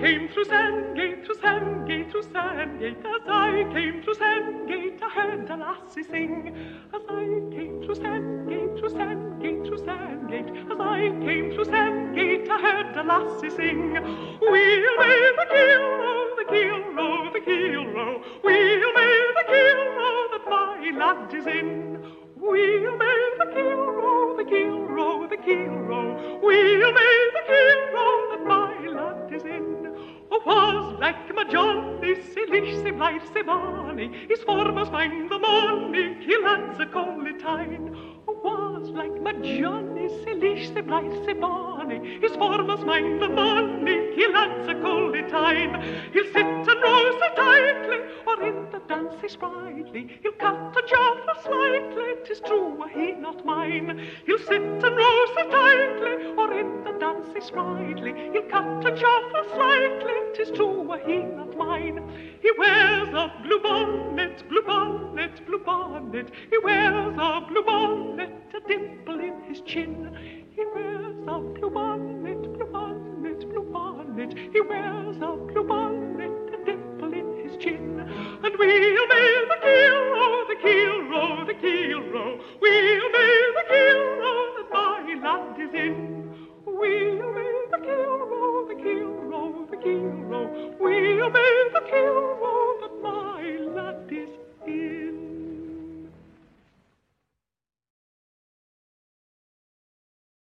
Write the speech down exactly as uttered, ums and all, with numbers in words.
came through Sandgate, through Sandgate, through Sandgate. As I came through Sandgate, I heard a lassie sing. As I came through Sandgate, through Sandgate, through Sandgate. As I came through Sandgate, I heard a lassie sing. We'll make the keel row, the keel row, the keel row. We'll make the keel row that my lad is in. We'll make the keel row, the keel row, the keel row. We'll make the keel row that my lad is in. Oh, was like my Johnny, say lish, say blithe, say bonny. His foremost mind the morning, he lads a collie-tine. Oh, was like my Johnny, say lish, say blithe, say bonny. His foremost mind the morning, he lads a collie-tine. He'll sit and row so tightly, or in the dance say sprightly. He'll cut a jaw slightly, 'tis true, he not mine. He'll sit and row so tightly, or in the dance say sprightly. He'll cut a jaw slightly, 'tis true, he not mine. He wears a blue bonnet, blue bonnet, blue bonnet. He wears a blue bonnet, a dimple in his chin. He wears a blue bonnet, blue bonnet, blue bonnet. He wears a blue bonnet, a dimple in his chin. And we'll make the keel row, the keel row, the keel row. We'll make the keel row that my lad is in. We'll make the keel row, the keel row, the keel row. We'll make the keel row